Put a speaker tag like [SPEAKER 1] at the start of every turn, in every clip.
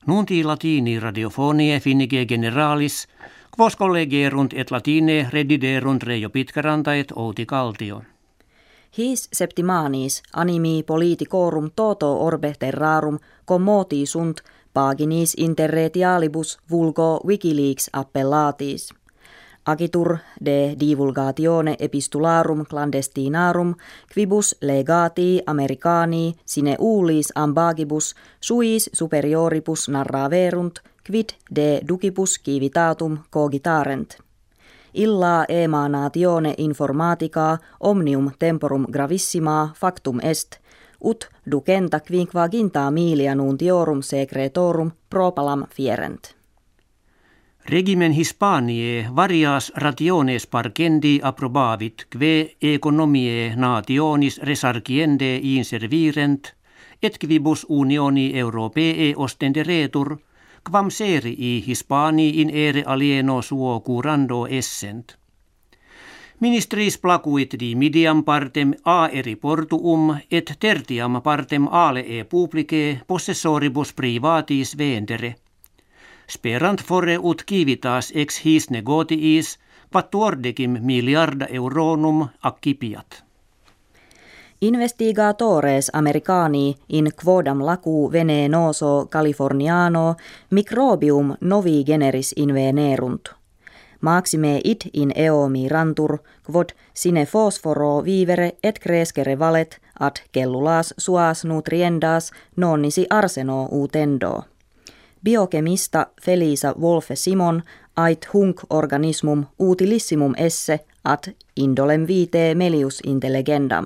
[SPEAKER 1] Nunti latini radiofonie finnige generalis, quos collegerunt et latine rediderunt Reijo Pitkaranta et Outi Kaltio.
[SPEAKER 2] His septimanis animi politicorum toto orbe terrarum commoti sunt paginis interretialibus vulgo Wikileaks appellatis. Agitur de divulgatione epistularum clandestinarum quibus legati Americani sine ullis ambagibus suis superioribus narraverunt quid de ducibus civitatum cogitarent. Illa emanatione informatica omnium temporum gravissima factum est, ut ducenta quinquaginta milia nuntiorum secretorum propalam fierent.
[SPEAKER 1] Regimen Hispaniae varias rationes parcendi approbavit kve economiae nationis resarciende inservirent, et quibus unioni Europee ostenderetur, quam serii Hispanii in ere alieno suo curando essent. Ministris placuit dimidiam partem aeri portuum et tertiam partem alee publicae possessoribus privatis vendere. Sperant fore ut civitas ex his negotiis quattuordecim miliarda euronum accipiat.
[SPEAKER 2] Investigatores Americani in quodam lacu venenoso Californiano microbium novi generis invenerunt. Maxime id in eo mirantur, quod sine fosforo vivere et crescere valet ad cellulas suas nutriendas nonnisi arseno utendo. Biokemista Felisa Wolfe Simon ait hunc organismum utilissimum esse ad indolem vitae melius intellegendam.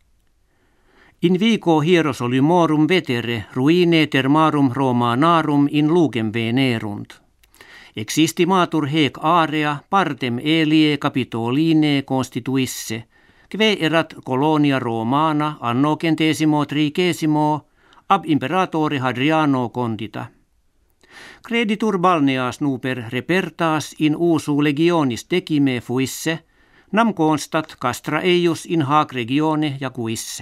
[SPEAKER 1] In vico hierosolymorum vetere ruine termarum Romanarum in lugem venerunt. Existimatur hec area partem elie Capitoline constituisse, kve erat colonia Romana anno centesimo trigesimo ab imperatori Hadriano condita. Creditur balneas nuper repertas in usu legionis decime fuisse, nam constat castra eius in hac regione jacuisse.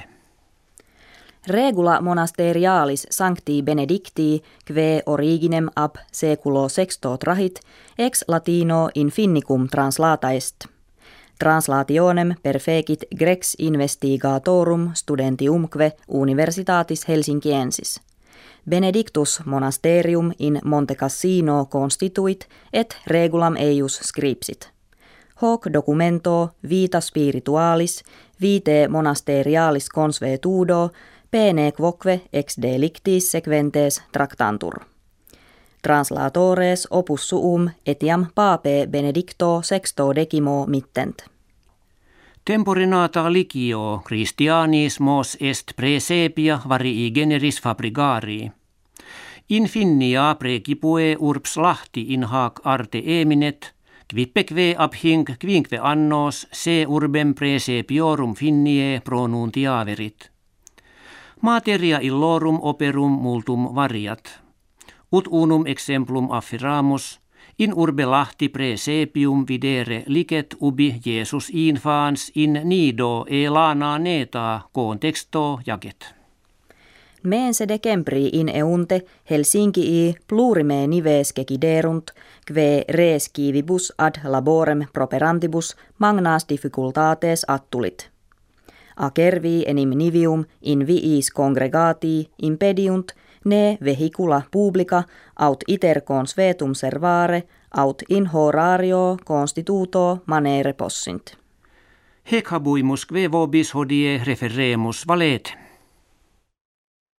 [SPEAKER 2] Regula monasterialis sancti benedicti kve originem ab seculo sexto trahit ex latino in finnicum translata est. Translationem perfecit Grex investigatorum studentiumque universitatis Helsinkiensis. Benedictus monasterium in Monte Cassino constituit et regulam eius scripsit. Hoc documento vita spiritualis vitae monasterialis consuetudo pene quoque ex delictis sequentes tractantur. Translatores opus suum etiam pape Benedicto sextodecimo mittent.
[SPEAKER 1] Tempore nata licio Christianis mos est praesepia varii generis fabrigarii. Infinia precipue urbs lahti in hac arte eminet, quippeque ab hinc quinque annos se urbem praesepiorum finnie pronuntiaverit. Materia illorum operum multum variat. Ut unum exemplum affiramus, in urbe Lahti praesepium videre licet ubi Jesus infans in nido e lana neta contexto jacet.
[SPEAKER 2] Mense decembri in eunte Helsinkii plurime nives ceciderunt, kve res civibus ad laborem properantibus magnas difficultates attulit. Acervi enim nivium in viis congregati impediunt ne vehicula publica aut iter consuetum servare aut in horario constituto manere possint.
[SPEAKER 1] Hec habuimus kve vobis hodie referemus valete.